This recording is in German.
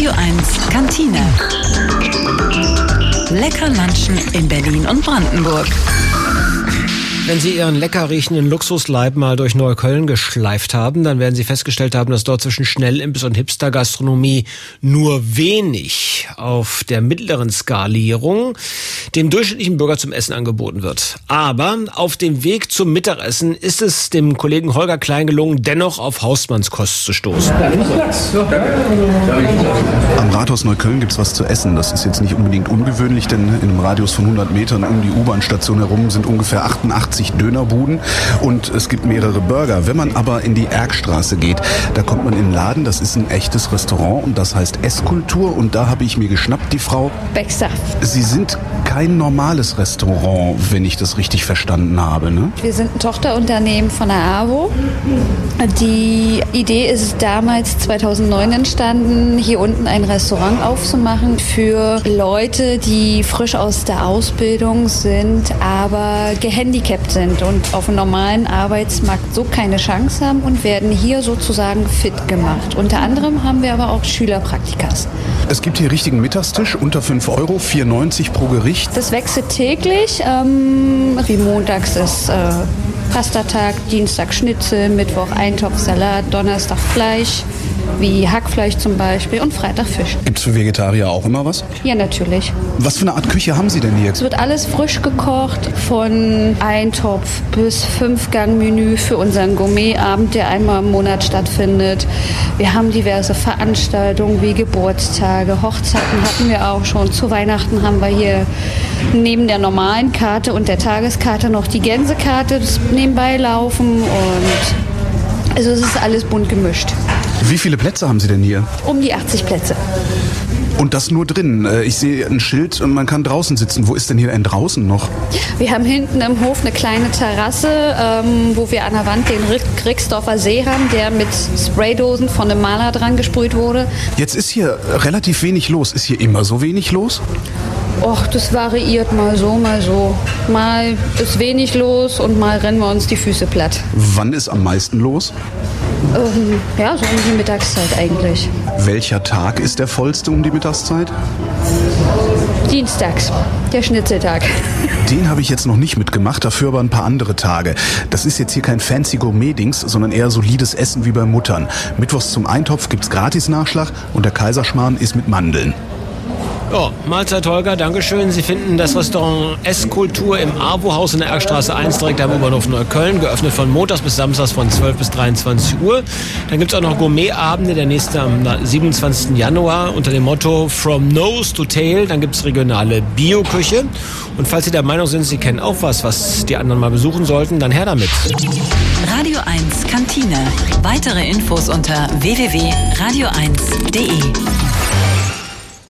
Radio 1 Kantine. Lecker Lunchen in Berlin und Brandenburg. Wenn Sie Ihren lecker riechenden Luxusleib mal durch Neukölln geschleift haben, dann werden Sie festgestellt haben, dass dort zwischen Schnellimbiss und Hipster-Gastronomie nur wenig auf der mittleren Skalierung dem durchschnittlichen Bürger zum Essen angeboten wird. Aber auf dem Weg zum Mittagessen ist es dem Kollegen Holger Klein gelungen, dennoch auf Hausmannskost zu stoßen. Am Rathaus Neukölln gibt's was zu essen. Das ist jetzt nicht unbedingt ungewöhnlich, denn in einem Radius von 100 Metern um die U-Bahn-Station herum sind ungefähr 88 Dönerbuden und es gibt mehrere Burger. Wenn man aber in die Erkstraße geht, da kommt man in einen Laden, das ist ein echtes Restaurant und das heißt Esskultur und da habe ich mir geschnappt, die Frau Baxter. Sie sind kein normales Restaurant, wenn ich das richtig verstanden habe, ne? Wir sind ein Tochterunternehmen von der AWO. Die Idee ist damals 2009 entstanden, hier unten ein Restaurant aufzumachen für Leute, die frisch aus der Ausbildung sind, aber gehandicapt sind und auf dem normalen Arbeitsmarkt so keine Chance haben und werden hier sozusagen fit gemacht. Unter anderem haben wir aber auch Schülerpraktikas. Es gibt hier richtigen Mittagstisch, unter 5 Euro, 4,90 pro Gericht. Das wechselt täglich. Wie montags ist Pastatag, Dienstag Schnitzel, Mittwoch Eintopfsalat, Donnerstag Fleisch, wie Hackfleisch zum Beispiel und Freitag Fisch. Gibt's für Vegetarier auch immer was? Ja, natürlich. Was für eine Art Küche haben Sie denn hier? Es wird alles frisch gekocht, von Eintopf bis 5-Gang-Menü für unseren Gourmetabend, der einmal im Monat stattfindet. Wir haben diverse Veranstaltungen wie Geburtstage, Hochzeiten hatten wir auch schon. Zu Weihnachten haben wir hier neben der normalen Karte und der Tageskarte noch die Gänsekarte nebenbei laufen und also es ist alles bunt gemischt. Wie viele Plätze haben Sie denn hier? Um die 80 Plätze. Und das nur drin. Ich sehe ein Schild und man kann draußen sitzen. Wo ist denn hier ein draußen noch? Wir haben hinten im Hof eine kleine Terrasse, wo wir an der Wand den Rixdorfer See haben, der mit Spraydosen von einem Maler dran gesprüht wurde. Jetzt ist hier relativ wenig los. Ist hier immer so wenig los? Och, das variiert mal so, mal so. Mal ist wenig los und mal rennen wir uns die Füße platt. Wann ist am meisten los? Ja, so um die Mittagszeit eigentlich. Welcher Tag ist der vollste um die Mittagszeit? Dienstags, der Schnitzeltag. Den habe ich jetzt noch nicht mitgemacht, dafür aber ein paar andere Tage. Das ist jetzt hier kein fancy Gourmet-Dings, sondern eher solides Essen wie bei Muttern. Mittwochs zum Eintopf gibt's Gratis-Nachschlag und der Kaiserschmarrn ist mit Mandeln. Ja, Mahlzeit Holger, Dankeschön. Sie finden das Restaurant Esskultur im AWO-Haus in der Erkstraße 1 direkt am U-Bahnhof Neukölln, geöffnet von montags bis samstags von 12 bis 23 Uhr. Dann gibt es auch noch Gourmetabende, der nächste am 27. Januar unter dem Motto From Nose to Tail. Dann gibt es regionale Bio-Küche. Und falls Sie der Meinung sind, Sie kennen auch was die anderen mal besuchen sollten, dann her damit. Radio 1 Kantine. Weitere Infos unter www.radio1.de.